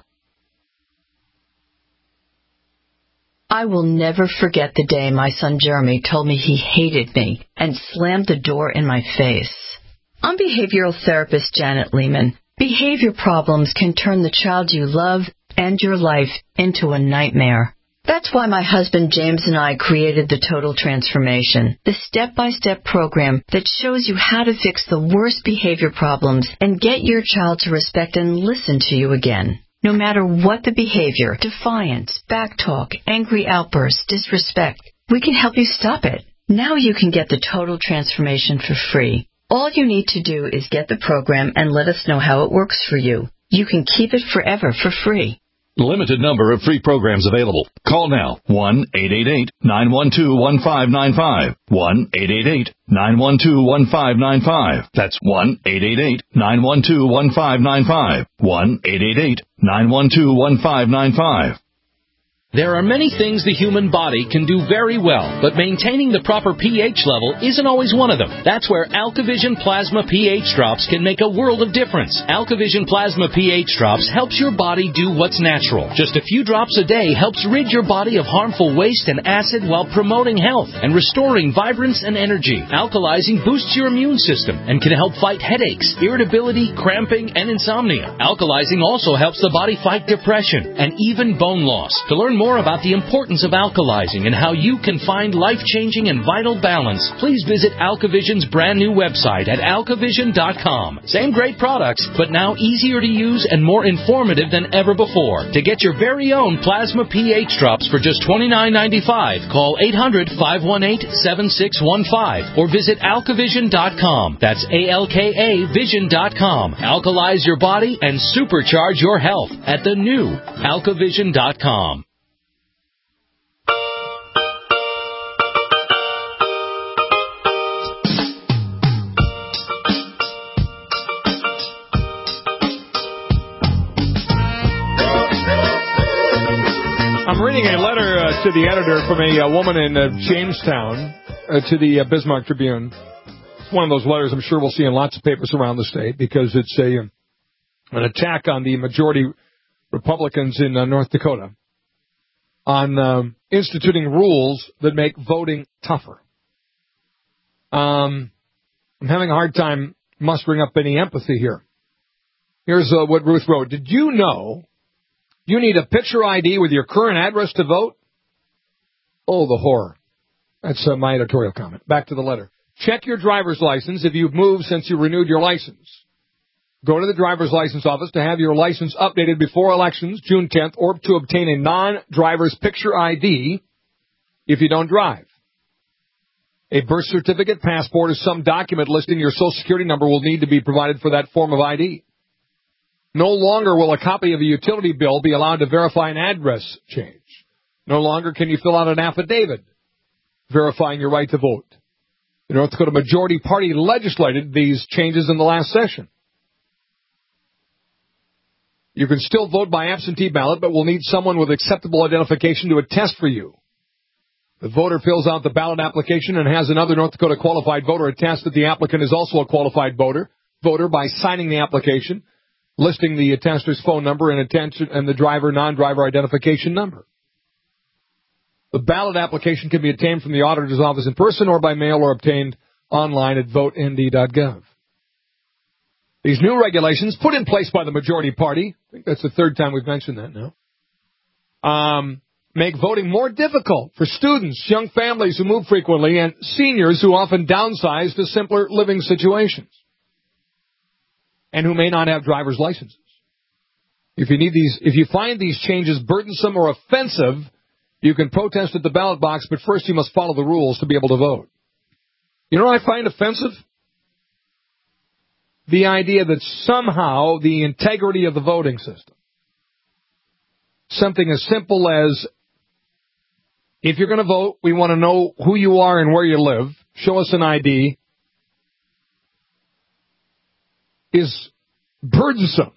I will never forget the day my son Jeremy told me he hated me and slammed the door in my face. I'm behavioral therapist Janet Lehman. Behavior problems can turn the child you love and your life into a nightmare. That's why my husband James and I created the Total Transformation, the step-by-step program that shows you how to fix the worst behavior problems and get your child to respect and listen to you again. No matter what the behavior, defiance, backtalk, angry outbursts, disrespect, we can help you stop it. Now you can get the Total Transformation for free. All you need to do is get the program and let us know how it works for you. You can keep it forever for free. Limited number of free programs available. Call now, one eight eight eight, nine one two, one five nine five, one eight eight eight, nine one two, one five nine five. That's one eight eight eight, nine one two, one five nine five, one eight eight eight, nine one two, one five nine five. There are many things the human body can do very well, but maintaining the proper pH level isn't always one of them. That's where AlkaVision Plasma pH Drops can make a world of difference. AlkaVision Plasma pH Drops helps your body do what's natural. Just a few drops a day helps rid your body of harmful waste and acid while promoting health and restoring vibrance and energy. Alkalizing boosts your immune system and can help fight headaches, irritability, cramping, and insomnia. Alkalizing also helps the body fight depression and even bone loss. To learn more about the importance of alkalizing and how you can find life-changing and vital balance, please visit AlkaVision's brand new website at alkavision dot com. Same great products, but now easier to use and more informative than ever before. To get your very own Plasma pH Drops for just twenty-nine ninety-five, call eight hundred, five one eight, seven six one five or visit alkavision dot com. That's A L K A vision dot com. Alkalize your body and supercharge your health at the new alkavision dot com. I'm reading a letter uh, to the editor from a uh, woman in uh, Jamestown uh, to the uh, Bismarck Tribune. It's one of those letters I'm sure we'll see in lots of papers around the state because it's a um, an attack on the majority Republicans in uh, North Dakota on um, instituting rules that make voting tougher. Um, I'm having a hard time mustering up any empathy here. Here's uh, what Ruth wrote. Did you know you need a picture I D with your current address to vote? Oh, the horror. That's uh, my editorial comment. Back to the letter. Check your driver's license if you've moved since you renewed your license. Go to the driver's license office to have your license updated before elections, June tenth, or to obtain a non-driver's picture I D if you don't drive. A birth certificate, passport, or some document listing your Social Security number will need to be provided for that form of I D. No longer will a copy of a utility bill be allowed to verify an address change. No longer can you fill out an affidavit verifying your right to vote. The North Dakota Majority Party legislated these changes in the last session. You can still vote by absentee ballot, but will need someone with acceptable identification to attest for you. The voter fills out the ballot application and has another North Dakota qualified voter attest that the applicant is also a qualified voter, voter by signing the application, listing the attester's phone number and attention and the driver non-driver identification number. The ballot application can be obtained from the auditor's office in person or by mail or obtained online at vote n d dot gov. These new regulations, put in place by the majority party, I think that's the third time we've mentioned that now, um, make voting more difficult for students, young families who move frequently, and seniors who often downsize to simpler living situations and who may not have driver's licenses. If you need these, if you find these changes burdensome or offensive, you can protest at the ballot box, but first you must follow the rules to be able to vote. You know what I find offensive? The idea that somehow the integrity of the voting system, something as simple as, if you're going to vote, we want to know who you are and where you live, show us an I D, is burdensome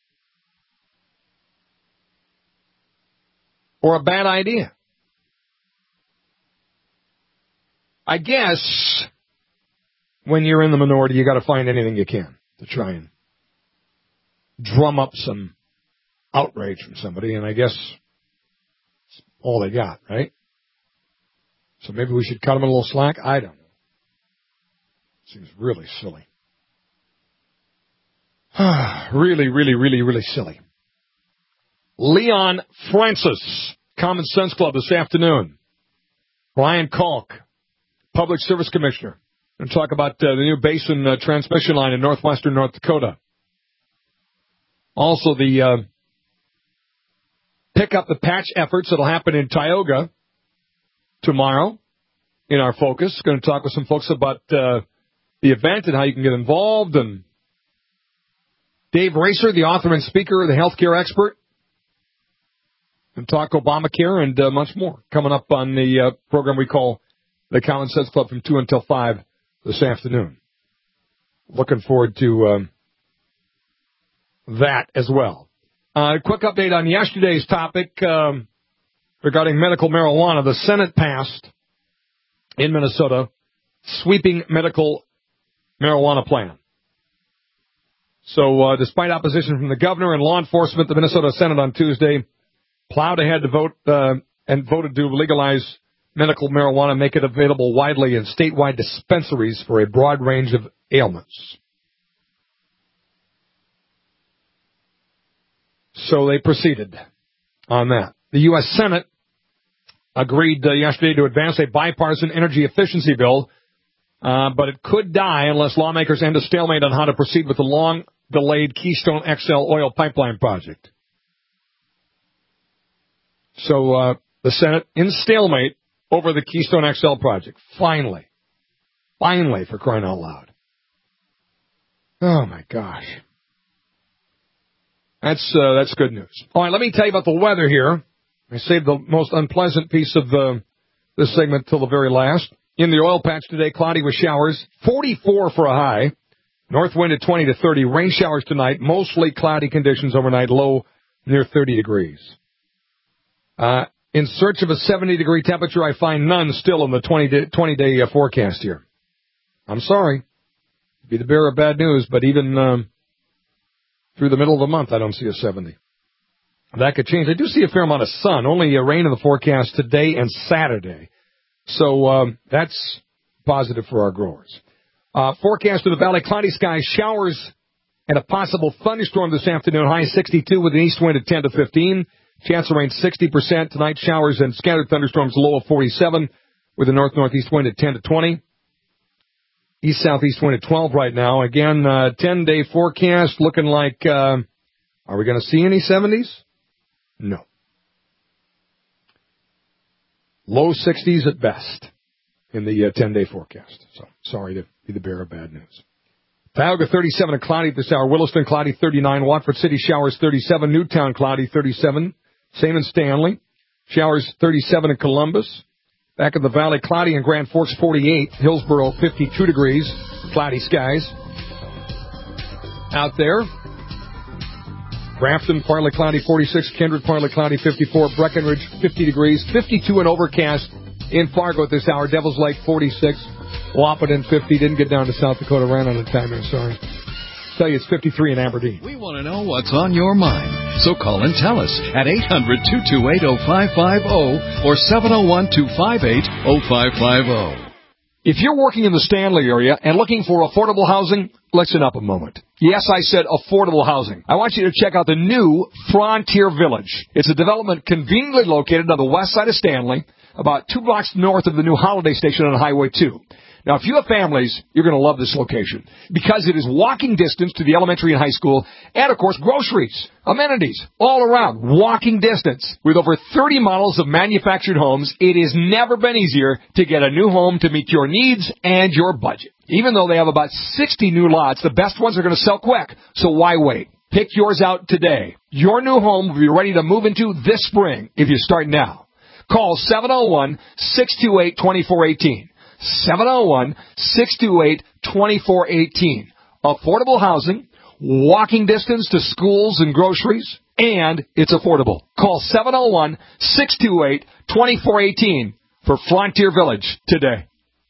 or a bad idea. I guess when you're in the minority, you got to find anything you can to try and drum up some outrage from somebody, and I guess it's all they got, right? So maybe we should cut them a little slack? I don't know. Seems really silly. really, really, really, really silly. Leon Francis, Common Sense Club this afternoon. Brian Kalk, Public Service Commissioner. Going to talk about uh, the new basin uh, transmission line in northwestern North Dakota. Also, the uh, pick up the patch efforts that will happen in Tioga tomorrow in our focus. Going to talk with some folks about uh, the event and how you can get involved. And Dave Racer, the author and speaker, the healthcare expert. And talk Obamacare and uh, much more coming up on the uh, program we call the Common Sense Club from two until five this afternoon. Looking forward to um, that as well. Uh, a quick update on yesterday's topic um, regarding medical marijuana. The Senate passed in Minnesota sweeping medical marijuana plan. So uh, despite opposition from the governor and law enforcement, the Minnesota Senate on Tuesday plowed ahead to vote uh, and voted to legalize medical marijuana, make it available widely in statewide dispensaries for a broad range of ailments. So they proceeded on that. The U S Senate agreed uh, yesterday to advance a bipartisan energy efficiency bill, uh, but it could die unless lawmakers end a stalemate on how to proceed with the long-delayed Keystone X L oil pipeline project. So uh, the Senate in stalemate over the Keystone X L project. Finally. Finally, for crying out loud. Oh, my gosh. That's uh, that's good news. All right, let me tell you about the weather here. I saved the most unpleasant piece of the, this segment till the very last. In the oil patch today, cloudy with showers. forty-four for a high. North wind at twenty to thirty. Rain showers tonight. Mostly cloudy conditions overnight. Low near thirty degrees. Uh, in search of a seventy degree temperature, I find none still in the twenty day uh, forecast here. I'm sorry. Be the bearer of bad news, but even um, through the middle of the month, I don't see a seventy. That could change. I do see a fair amount of sun. Only a rain in the forecast today and Saturday. So um, that's positive for our growers. Uh, forecast of the valley, cloudy skies, showers, and a possible thunderstorm this afternoon. High sixty-two with an east wind at ten to fifteen. Chance of rain sixty percent. Tonight, showers and scattered thunderstorms, low of forty-seven with a north-northeast wind at ten to twenty. East-southeast wind at twelve right now. Again, uh, ten day forecast looking like, uh, are we going to see any seventies? No. Low sixties at best in the uh, ten day forecast. So, sorry to be the bearer of bad news. Tioga thirty-seven and cloudy at this hour. Williston cloudy thirty-nine. Watford City showers thirty-seven. Newtown cloudy thirty-seven. Same in Stanley. Showers thirty-seven in Columbus. Back in the valley, cloudy in Grand Forks forty-eight. Hillsboro fifty-two degrees. Cloudy skies. Out there. Grafton, partly cloudy forty-six. Kindred, partly cloudy fifty-four. Breckenridge fifty degrees. fifty-two and overcast in Fargo at this hour. Devil's Lake forty-six. Wahpeton fifty. Didn't get down to South Dakota. Ran out of time there. Sorry. tell you it's fifty-three in Aberdeen. We want to know what's on your mind. So call and tell us at eight hundred, two two eight, oh five five oh or seven oh one, two five eight, oh five five oh. If you're working in the Stanley area and looking for affordable housing, listen up a moment. Yes, I said affordable housing. I want you to check out the new Frontier Village. It's a development conveniently located on the west side of Stanley, about two blocks north of the new Holiday Station on Highway two. Now, if you have families, you're going to love this location because it is walking distance to the elementary and high school and, of course, groceries, amenities, all around, walking distance. With over thirty models of manufactured homes, it has never been easier to get a new home to meet your needs and your budget. Even though they have about sixty new lots, the best ones are going to sell quick, so why wait? Pick yours out today. Your new home will be ready to move into this spring if you start now. Call seven oh one, six two eight, two four one eight. seven oh one, six two eight, two four one eight. Affordable housing, walking distance to schools and groceries, and it's affordable. Call seven oh one, six two eight, two four one eight for Frontier Village today.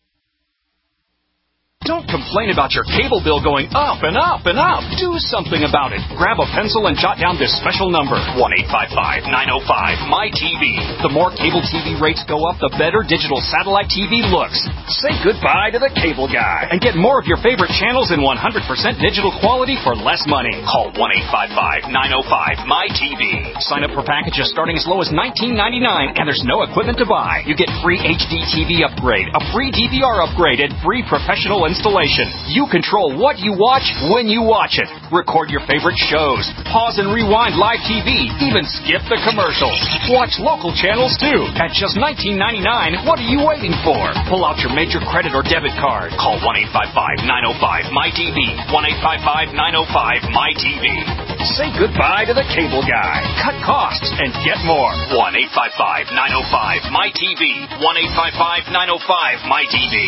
Don't complain about your cable bill going up and up and up. Do something about it. Grab a pencil and jot down this special number, one eight five five, nine oh five, M Y T V. The more cable T V rates go up, the better digital satellite T V looks. Say goodbye to the cable guy and get more of your favorite channels in one hundred percent digital quality for less money. Call one eight five five, nine oh five, M Y T V. Sign up for packages starting as low as nineteen ninety-nine, and there's no equipment to buy. You get free H D T V upgrade, a free D V R upgrade, and free professional installation. You control what you watch when you watch it. Record your favorite shows. Pause and rewind live T V. Even skip the commercials. Watch local channels too. At just nineteen ninety-nine, what are you waiting for? Pull out your major credit or debit card. Call one eight five five, nine oh five, M Y T V. one eight five five, nine oh five, M Y T V. Say goodbye to the cable guy. Cut costs and get more. one eight five five, nine oh five, M Y T V. one eight five five, nine oh five, M Y T V.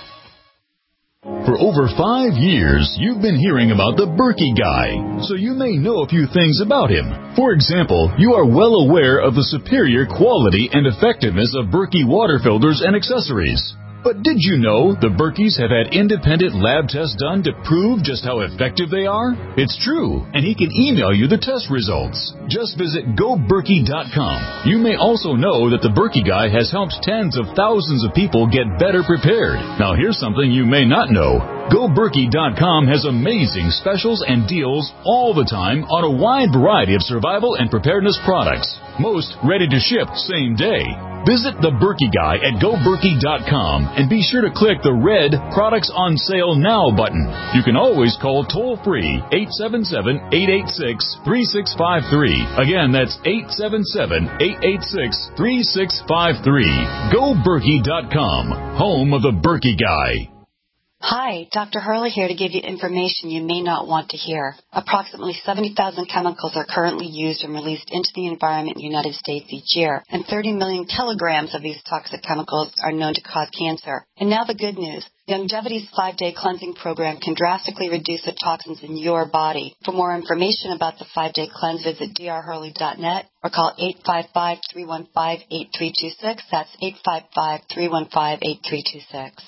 For over five years, you've been hearing about the Berkey Guy, so you may know a few things about him. For example, you are well aware of the superior quality and effectiveness of Berkey water filters and accessories. But did you know the Berkeys have had independent lab tests done to prove just how effective they are? It's true, and he can email you the test results. Just visit go berkey dot com. You may also know that the Berkey Guy has helped tens of thousands of people get better prepared. Now here's something you may not know. go berkey dot com has amazing specials and deals all the time on a wide variety of survival and preparedness products. Most ready to ship same day. Visit the Berkey Guy at go berkey dot com and be sure to click the red Products on Sale Now button. You can always call toll-free eight seven seven, eight eight six, three six five three. Again, that's eight seven seven, eight eight six, three six five three. go berkey dot com, home of the Berkey Guy. Hi, Doctor Hurley here to give you information you may not want to hear. Approximately seventy thousand chemicals are currently used and released into the environment in the United States each year, and thirty million kilograms of these toxic chemicals are known to cause cancer. And now the good news. Longevity's five-day cleansing program can drastically reduce the toxins in your body. For more information about the five-day cleanse, visit d r hurley dot net or call eight five five, three one five, eight three two six. That's eight five five, three one five, eight three two six.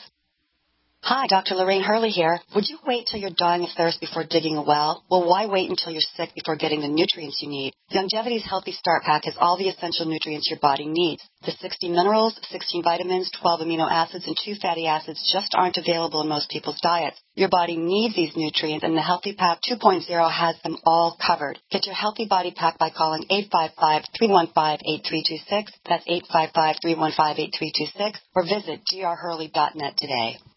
Hi, Doctor Lorraine Hurley here. Would you wait till you're dying of thirst before digging a well? Well, why wait until you're sick before getting the nutrients you need? Longevity's Healthy Start Pack has all the essential nutrients your body needs. The sixty minerals, sixteen vitamins, twelve amino acids, and two fatty acids just aren't available in most people's diets. Your body needs these nutrients, and the Healthy Pack two point oh has them all covered. Get your Healthy Body Pack by calling eight five five, three one five, eight three two six. That's eight five five, three one five, eight three two six. Or visit d r hurley dot net today.